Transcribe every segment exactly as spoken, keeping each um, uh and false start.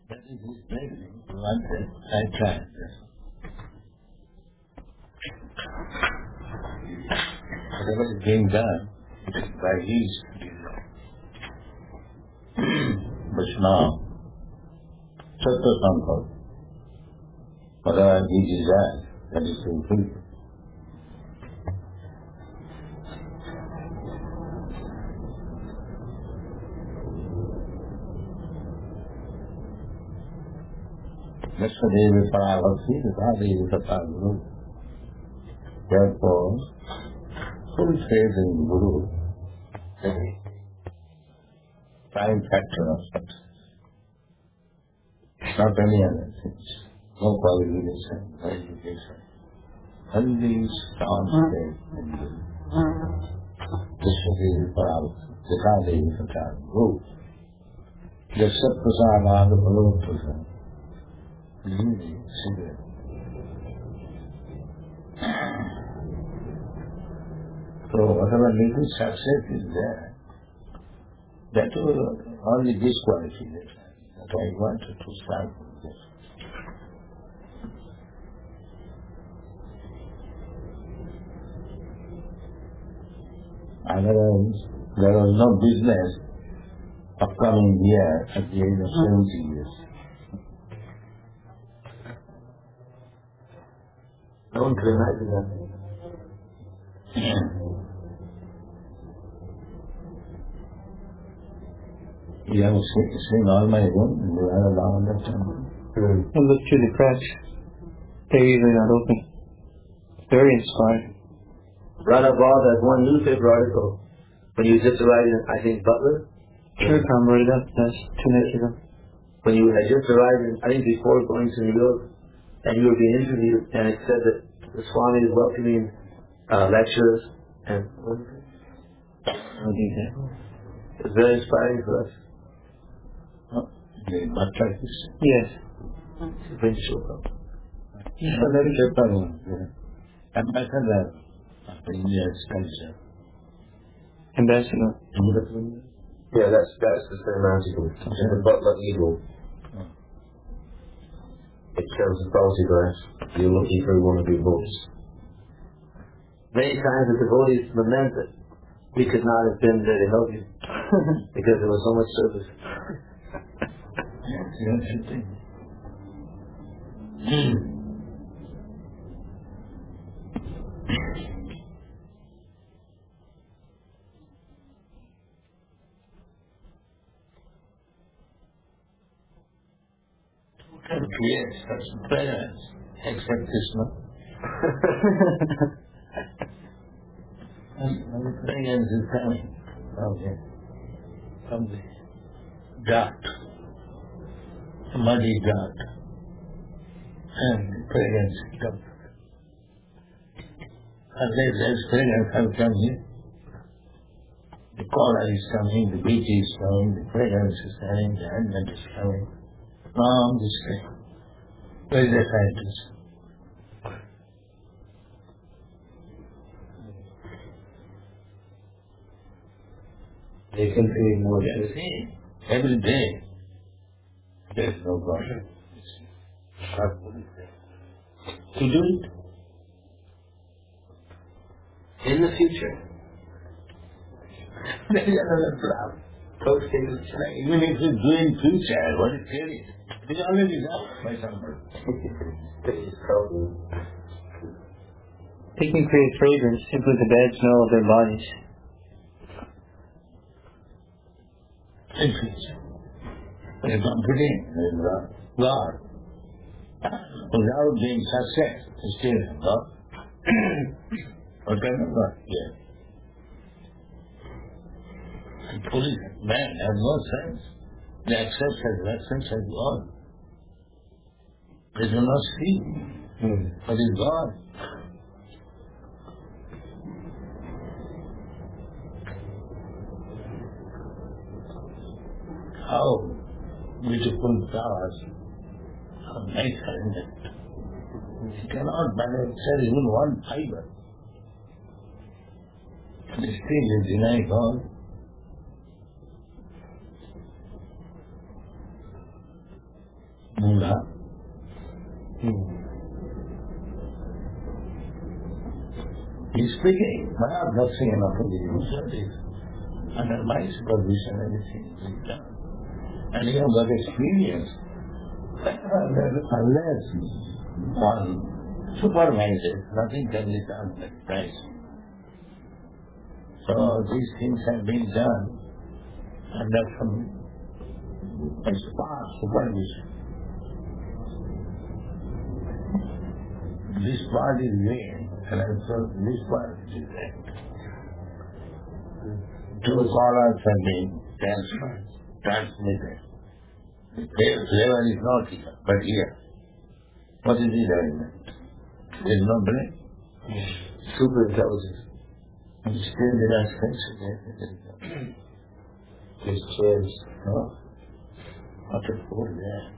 That is his training. One said, I tried. Whatever is being done, it is by his desire. But now, Sattva Sankar, whatever he desires, that is fulfilled. Nashadeva Paravati, Nashadeva Paravati. Therefore, full faith in Guru is a prime factor of success. Not any other things. No qualification, no education. Only strong faith in Guru. Nashadeva Paravati, Nashadeva Paravati. Guru. Jasat Prasad Bhagavat Prasad. Really, cigarette. So whatever little success is there, that will only disqualification. That I wanted to start with this. Otherwise, there was no business of coming here at the age of seventy years. Don't imagine that. You have seen all my room and you are around that time. I look through the cracks. They're usually not open. Very inspiring. Radha Ball, that one newspaper article, when you just arrived in, I think, Butler? Sure, come right up. That's two nights ago. When you had just arrived in, I think before going to New York, and you were being interviewed, and it said that the Swami is welcoming uh, lecturers, and what is it? I'll do that. It's very inspiring for us. Oh, they must like this. Yes. When you show up. Yeah, that is a problem. Ambassador of India's culture. Ambassador. Yeah, that's that's the same article. In the Butler Eagle. Oh. It shows a photograph. You're looking through one of your books. Many times the devotees lament that we could not have been there to help you because there was so much service. Yes, yes, I think. Who can create such presence except Krishna? And the fragrance is coming from the, from the dust, muddy dust, and the fragrance comes. Unless there's fragrance comes coming, the color is coming, the beauty is coming, the fragrance is coming, the element is coming from this thing. Where is the scientist? They can create more Yes, see, every day there is no God. To do it in the future. there is another problem. Folks take it. Even if you do in future, what is theory? It is already done by somebody. They can create fragrance simply with the bad smell of their bodies. In future. But you can't put in uh, God. Without being success, it's still God. What kind of God? Yes. And foolish man has no sense. They accept as accept as God. They do not see what is God. How beautiful flowers, how nice are it. You cannot manufacture even one fiber. And still you deny God. Mula. Hmm. He's speaking, but I'm not saying nothing to you. So it is under my supervision, everything is done. And you have got experience. Unless one supervises, nothing can be done like that. So these things have been done under some expert supervision. This part is there, and also this part is there. Two scholars have been transferred, transmitted. The flavor is not here, but here. What is the element? There is no brain. Super intelligence. And still there are senses. There's chairs. No? What a fool there.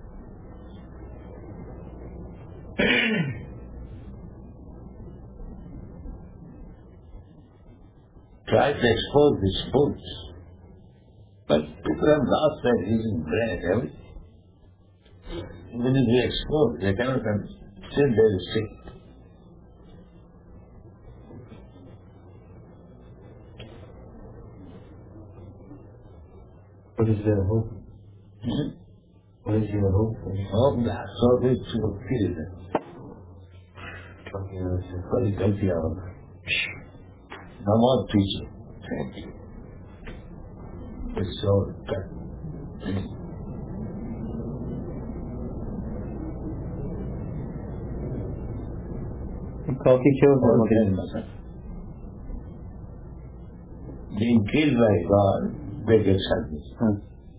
Try to expose these foods. But people have lost their using bread, everything. Even if they expose, they cannot understand. Still they will sick. What is their hope? Hmm? What is your hope? Hope that so they to kill them. What is healthy out? No more teaching. Thank you. It's so good. Coffee kills them. Being killed by God, they get sadness. Hmm.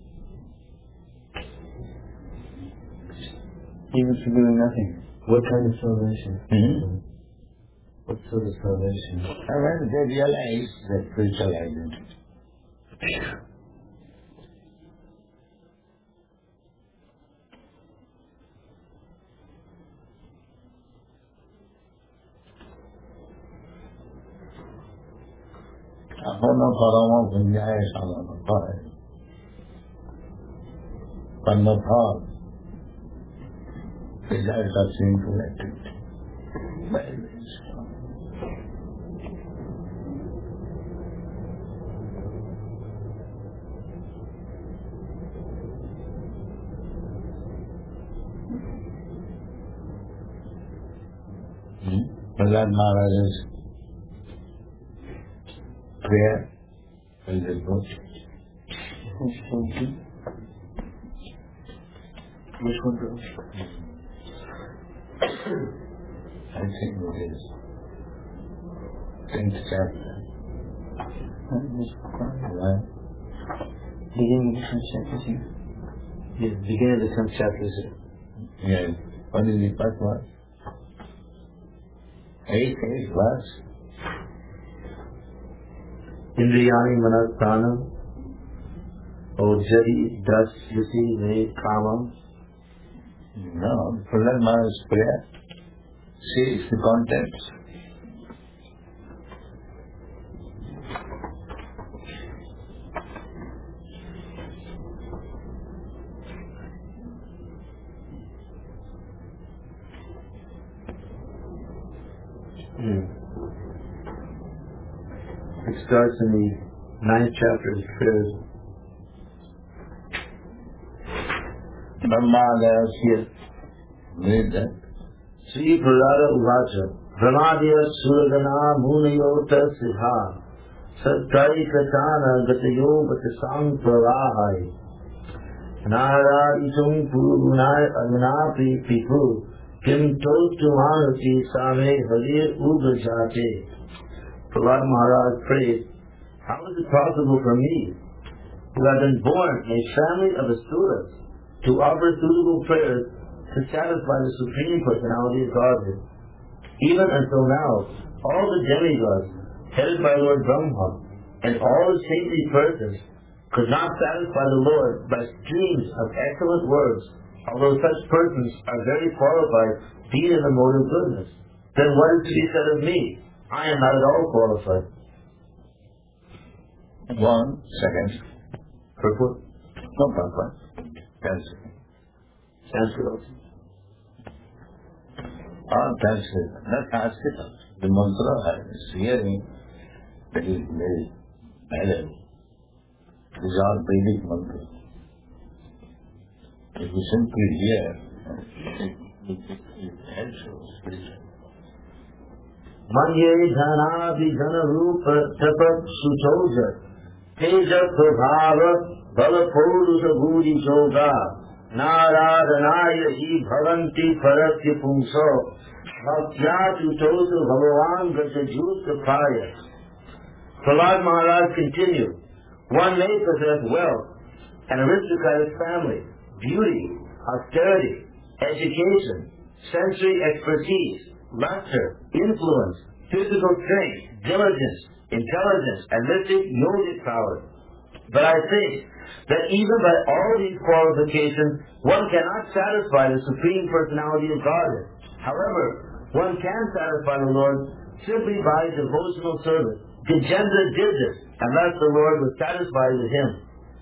Even for doing nothing. What kind of salvation? Mm-hmm. What sort of salvation? And when they realize their spiritual identity. Ahono paramo punjaya samana bhai. Pannathal. Result of sinful activity. Very, very strong. Prahlad Maharaj's prayer in this book. Which one, bro? I think it is tenth chapter. Right? Beginning of the first chapter here. Yeah, beginning of the tenth chapter is it? Yes. What is the first one? Eight, eight verse. Indriyani manasthanam ojari das yusi me kamam. No, Prahlad Maharaj's prayer. See, it's the context. Hmm. It starts in the ninth chapter of prayers. Brahmadasya. Read that. Sri Prahlada Uvacha Brahmadya Suragana Munayota Siddha Sattai Katana Gatayo Batasang Pravahai Nara Itung Purunai Agnapi Pipu Kim Totumanati Same Hadir Ugajate. Prahlad Maharaj prayed, how is it possible for me, who have been born in a family of Asuras, to offer suitable prayers to satisfy the Supreme Personality of Godhead? Even until now, all the demigods, headed by Lord Brahma, and all the saintly persons, could not satisfy the Lord by streams of excellent words, although such persons are very qualified being in the mode of goodness. Then what is to be said of me? I am not at all qualified. One second. Purport? No purpose. Ten seconds. Sanskrit. All Sanskrit, not Sanskrit. The mantra is hearing that is very valid. These are Vedic mantras. If you simply hear, it, it, it, it helps you spiritually. Manye dhana vijana rupa tapat suchoja teja prabhava balapolusa bhuri choga naradhanaya hi bhavanti parasya pumso bhaktya tutosa bhagavan gata juta praya. Prahlad Maharaj continued, one may possess wealth, an aristocratic family, beauty, austerity, education, sensory expertise, luster, influence, physical strength, diligence, intelligence, and mystic yogic power. But I think that even by all these qualifications, one cannot satisfy the Supreme Personality of Godhead. However, one can satisfy the Lord simply by devotional service. Gajendra did this, and thus the Lord was satisfied with him.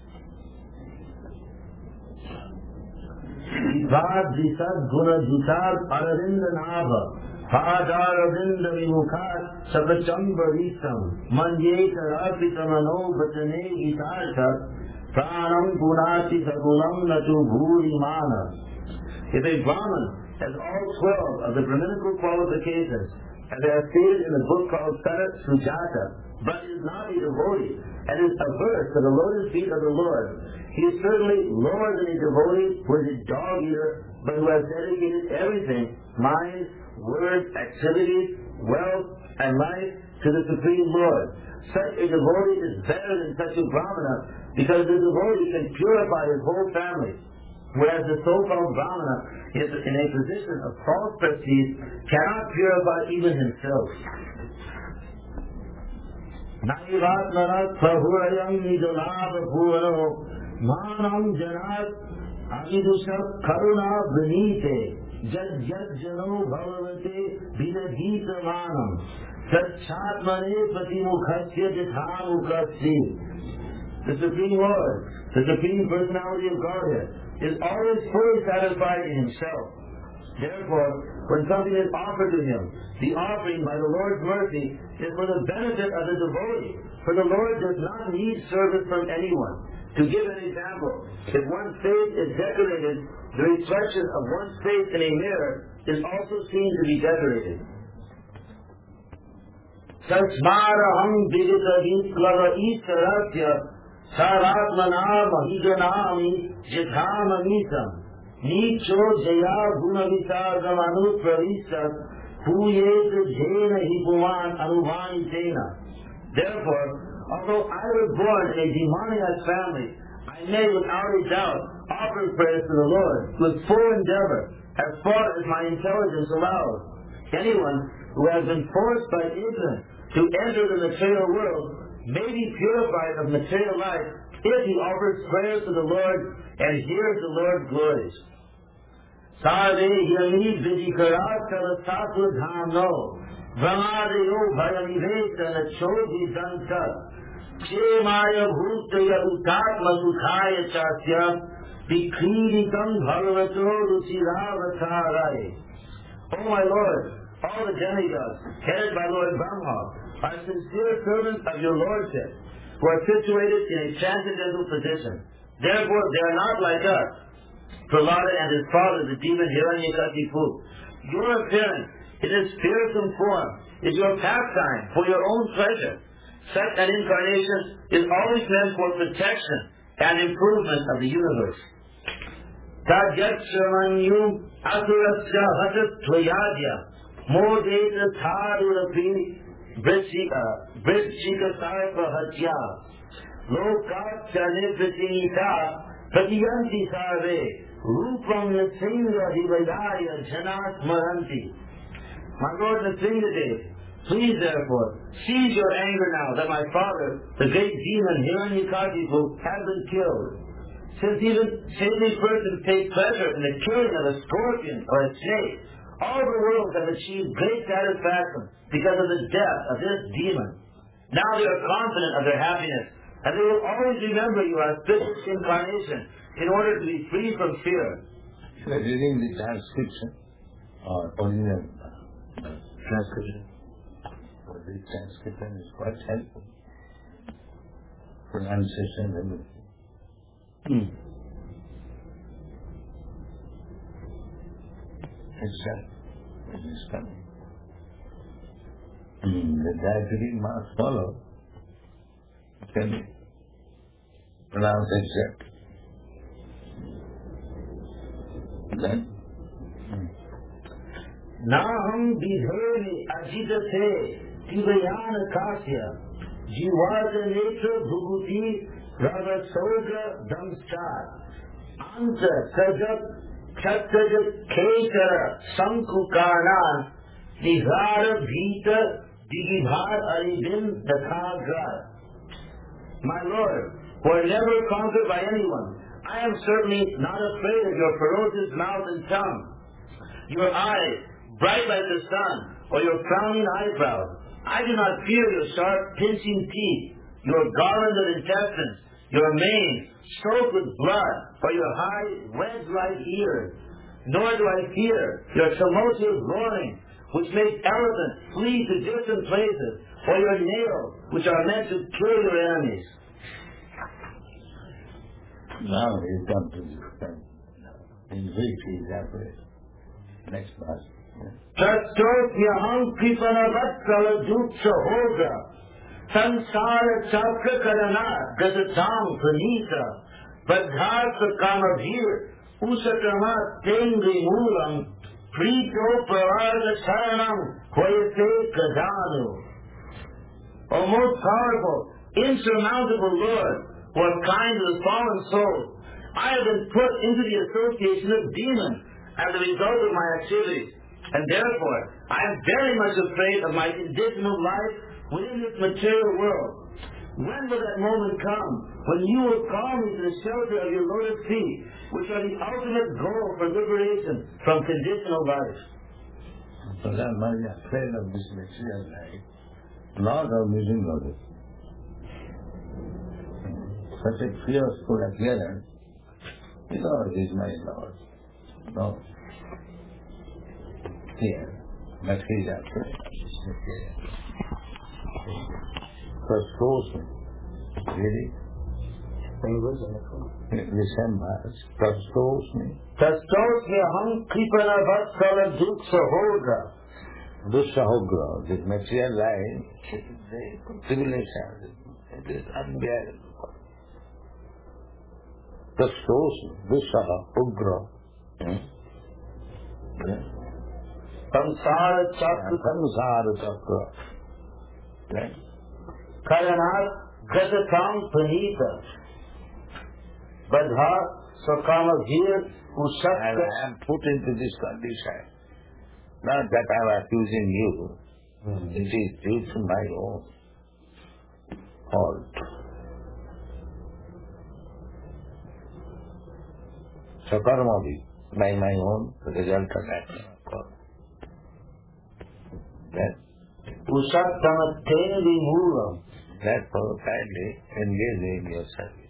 Vivad Visad Guna Dutar Aravinda Nava Padaravinda Vimukat Sabachambharisam Manyeta Rapitamano Vatane Gitarta Pranam Punati Sagulam Natu Bhuri Mana. If a Brahman has all twelve of the Brahminical qualifications, as they are stated in the book called Sarat Sujata, but is not a devotee and is averse to the lotus feet of the Lord, he is certainly lower than a devotee who is a dog eater, but who has dedicated everything, mind, word, activities, wealth, and life to the Supreme Lord. Such a devotee is better than such a Brahmana because the devotee can purify his whole family, whereas the so-called Brahmana is in a position of false prestige, cannot purify even himself. Naivatmarat prabhurayam nidalava bhuvano manam janat amidusha karuna vinite jad jad jano bhavavate vinadita manam satchatmane patimukhasya jathamukasya. The Supreme Lord, the Supreme Personality of Godhead, is always fully satisfied in himself. Therefore, when something is offered to him, the offering by the Lord's mercy is for the benefit of the devotee, for the Lord does not need service from anyone. To give an example, if one's face is decorated, the reflection of one's face in a mirror is also seen to be decorated. Tasmaraham vidita visklava isarasya saratmana mahiganami jithamamisam nicho jaya gunavisagam anupravisat puyet jena hipuman anuvanitena. Therefore, although I was born in a demoniac family, I may without a doubt offer prayers to the Lord with full endeavor as far as my intelligence allows. Anyone who has been forced by ignorance to enter the material world may be purified of material life if he offers prayers to the Lord and hears the Lord's glories. Sarve yami vidikarat kalasatva dhamno Vamadayo bhayanivesana chodhi danta Chemaya bhutaya utatma sukhaya chasya Vikriritam bhagavato ruchiravataraya. O my Lord, all the demigods, headed by Lord Brahma, are sincere servants of your Lordship, who are situated in a transcendental position. Therefore, they are not like us. Prahlada and his father, the demon Hiranyakashipu. Your appearance in its fearsome form is your pastime for your own pleasure. Such an incarnation is always meant for protection and improvement of the universe. Tadyatsamanyu asurasya hatat tvayadya modeta tharurapi vrishika sarpa hatya lokat chanipratita padiyanti sarve rupam nasinga hivayaya janat maranti. My Lord Nrsingadev, please therefore cease your anger now that my father, the great demon Hiranyakashipu, has been killed. Since even saintly persons take pleasure in the killing of a scorpion or a snake, all the worlds have achieved great satisfaction because of the death of this demon. Now they are confident of their happiness, and they will always remember your auspicious incarnation in order to be free from fear. you are reading the transcription or original uh, Transcription. the transcription is quite helpful. Pronunciation, everything. Hmm. Itself, it is coming. Mm, the dietary must follow. Can be pronounced exact. Then, Naham bidheri ajidate tivayan kasya jivada netra bhuguti ravasoga damstar anta sajat chatajat ketara sankukanan nihara bhita digibhar aribin dathagra. My Lord, who are never conquered by anyone, I am certainly not afraid of your ferocious mouth and tongue, your eyes, bright like the sun, or your frowning eyebrows. I do not fear your sharp, pinching teeth, your garland of intestines, your mane, soaked with blood, or your high, wedge-like ears. Nor do I fear your tumultuous roaring, which makes elephants flee to distant places, or your nails, which are meant to kill your enemies. now we come to this point. In which he evaporates. Next verse. Tastotyaham kripanavatala duksa hoga sansara chakra karana gatatam pranita badharsa kamabhir usatama tengri moolam prito pararga saranam kvayate kadanu. O most powerful, insurmountable Lord, who are kind to the fallen soul, I have been put into the association of demons as a result of my activities, and therefore I am very much afraid of my condition of life within this material world. When will that moment come when you will call me to the shelter of your lotus feet, which are the ultimate goal for liberation from conditional life? So that man is afraid of this material life, not of losing lotus. Such a fearful appearance, you know, it is my Lord. No. Here, but he is afraid of this material. Frustrates me. Really? Resembles, frustrates me. Tastotyaham kripanavatala duksa hoga. Dussahogra, this material life, it is the tribulation, it is unbearable. Frustrates me. Dussahogra. Samsara chakra Samsara chakra. karanat gatatam pranita badha sakamabhir I usakra. am put into this condition. Not that I am accusing you. Hmm. It is due to my own fault. Sakarmabhi, by my own result of action. That, Usaktamateni moolam. therefore, kindly engage in your service.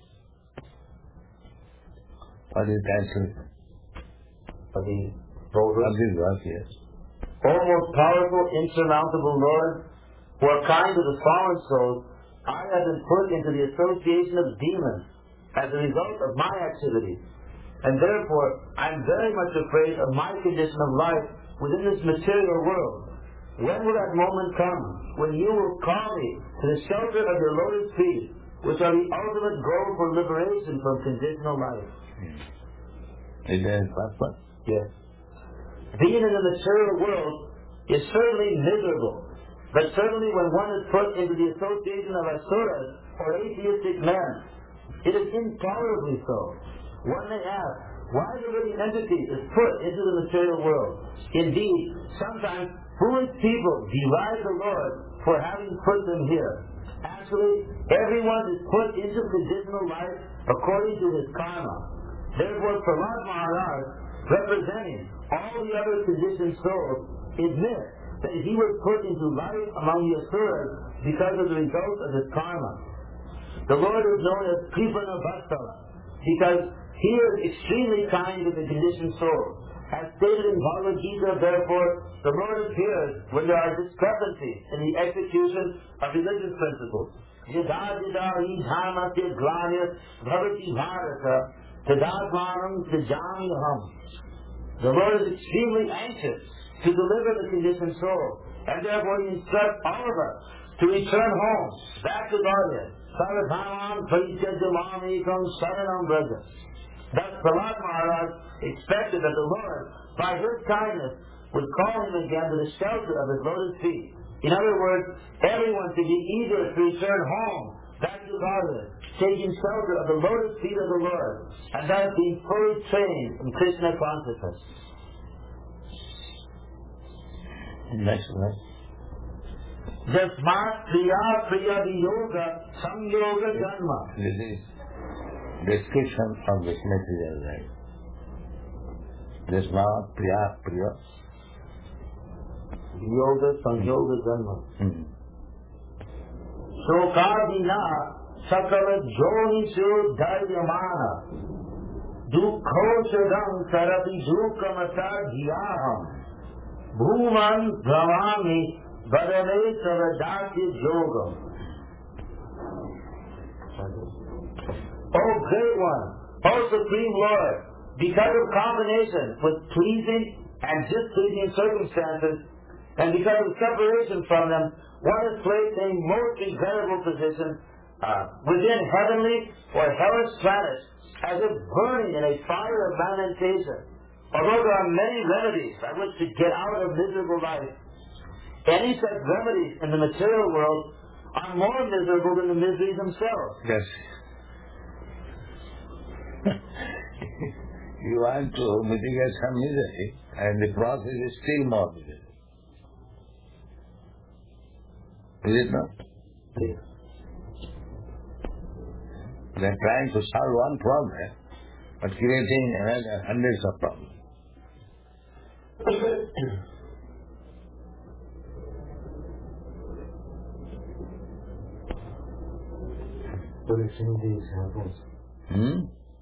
What is translation? For the Of this verse, yes. O most powerful, insurmountable Lord, who are kind to the fallen souls, I have been put into the association of demons as a result of my activities, and therefore I am very much afraid of my condition of life within this material world. When will that moment come when you will call me to the shelter of your lotus feet, which are the ultimate goal for liberation from conditional life? Is there a purpose? Yes. Being in the material world is certainly miserable, but certainly when one is put into the association of asuras or atheistic men, it is intolerably so. One may ask, why the living entity is put into the material world? Indeed, sometimes foolish people deride the Lord for having put them here. Actually, everyone is put into conditional life according to his karma. Therefore, Prahlad Maharaj, representing all the other conditioned souls, admits that he was put into life among the asuras because of the result of his karma. The Lord is known as Kripana Vatsala because He is extremely kind to the conditioned soul. As stated in Bhagavad Gita, therefore, the Lord appears when there are discrepancies in the execution of religious principles. Yada yada hi dharmasya glanir bhavati bharata tadadmanam tijamiham. The Lord is extremely anxious to deliver the conditioned soul, and therefore He instructs all of us to return home, back to Godhead. Sarvadhamam parityajalamekam saranam braja. Thus Prahlad Maharaj expected that the Lord, by His kindness, would call him again to the shelter of His lotus feet. In other words, everyone should be eager to return home, back to Godhead, taking shelter of the lotus feet of the Lord, and thus being fully trained in Krishna consciousness. Next one. Jasmat priya priya viyoga samyoga janma. This is description of this material life. Jasmat priya priya Yoga samyoga janma. Hmm. Shokadina sakala jonishu dharyamana dukho chadam sarati dukamata dhyaham bhuman bhavami badale savadati yogam. O Great One, O Supreme Lord, because of combination with pleasing and displeasing circumstances, and because of separation from them, one is placed in a most regrettable position uh, within heavenly or hellish planets, as if burning in a fire of lamentation. Although there are many remedies by which to get out of miserable life, any such remedies in the material world are more miserable than the miseries themselves. Yes. You want to mitigate some misery, and the process is still more misery. Is it not? Yes. They are trying to solve one problem, but creating another hundreds of problems. What are some of the examples? Hmm?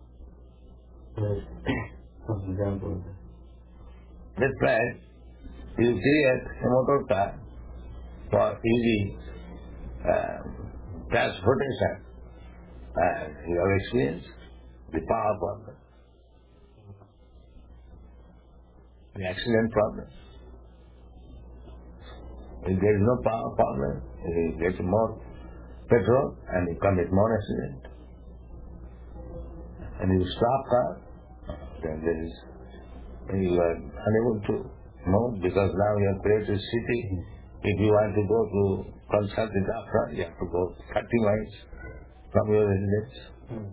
Some examples. That's right. You create a motor car for easy uh, transportation. And you have experienced the power problem, the accident problem. If there is no power problem, you get more petrol and you commit more accident. And you stop car, then there is, you are unable to move because now you have created a city. If you want to go to consult the doctor, you have to go thirty miles from your residence. Mm.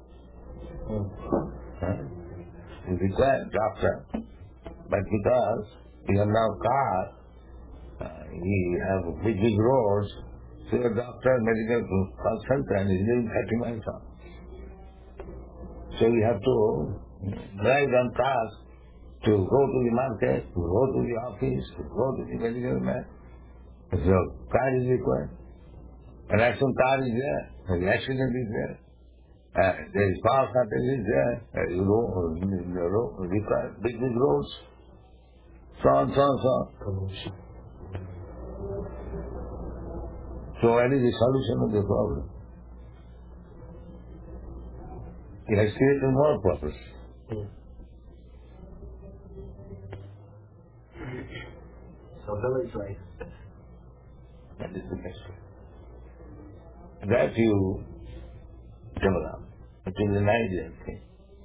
Huh? You require doctor, but because you have now car, uh, you have big, big roads, so your doctor, medical consultant is living thirty miles on. So you have to drive on cars to go to the market, to go to the office, to go to the medical man. So car is required. An action car is there, an accident is there, uh, there is power shortage is there, uh, you know, the road, require big, big roads, so on, so on, so on. Pollution. So what is the solution of the problem? It has created more problems. Yeah. So village life. That is the question. That you develop. It is an ideal thing.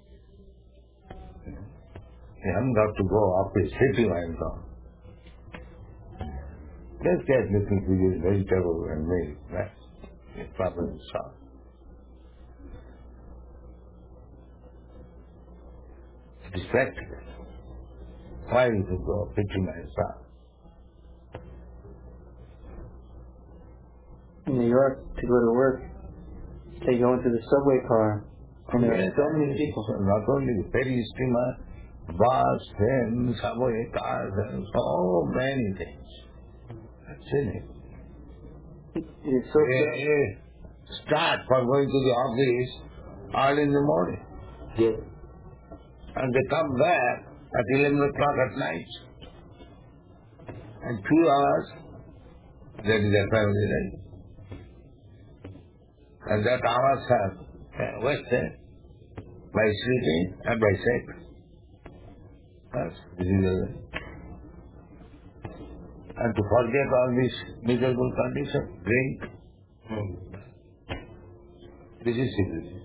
You haven't got to go off the city and so on. Just get little to vegetable and milk. That's the problem is solved. It is practical. Why you should go fifty miles south? In New York, to go to work, they go into the subway car, and there are so many people. So not only the ferry steamer, bus, train, subway, cars, and so many things. That's in it. It's so They start for going to the office early in the morning. Yes. And they come back at eleven o'clock at night. And two hours, that is their family life. And that hours are uh, wasted by sleeping and by sex. Yes, this is the and to forget all these miserable conditions, drink. Hmm. This is secret.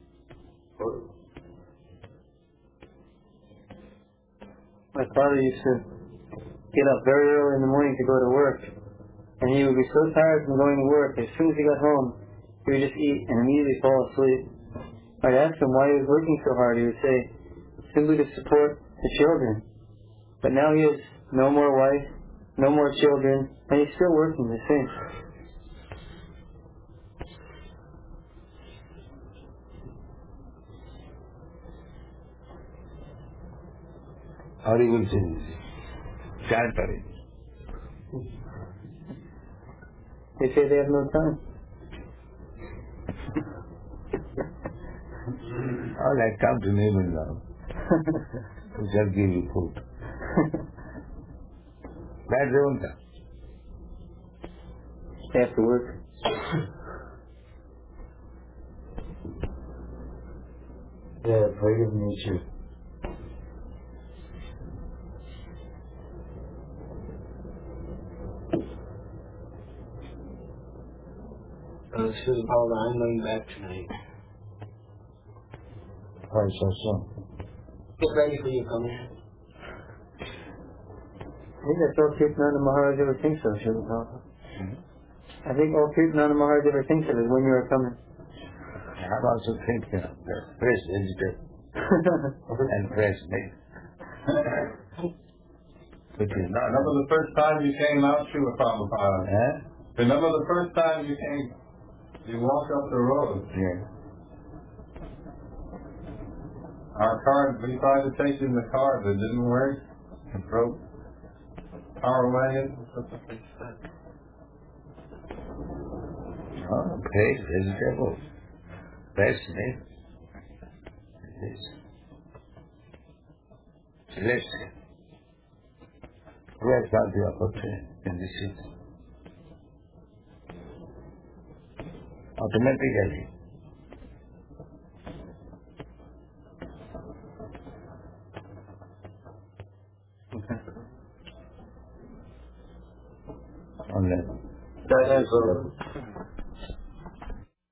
My father used to get up very early in the morning to go to work, and he would be so tired from going to work, as soon as he got home, he would just eat and immediately fall asleep. I'd ask him why he was working so hard. He would say, simply to support the children. But now he has no more wife, no more children, and he's still working the same. Horrible things. Chanting. They say they have no time. All I come to name and now. We shall give you food. That's the one time. They have to work. They're afraid of nature. Uh, Susan Paula, I'm going back tonight. Why so soon? Get ready for your coming. I think that's all Kirtananda Maharaj ever thinks of, Susan Paula. Hmm? I think all Kirtananda Maharaj ever thinks of is when you are coming. I'm also thinking of the fresh vegetable and fresh meat. Which is not. Remember the first time you came out, Srila Prabhupada? Huh? Remember the first time you came, you walked up the road. Yeah. Our car, we tried to take you in the car, but it didn't work. It broke. Power wagon. Oh, fresh vegetable. Fresh meat. Yes. Celestial. Who has got the opportunity in this city? Automatically. Only. That is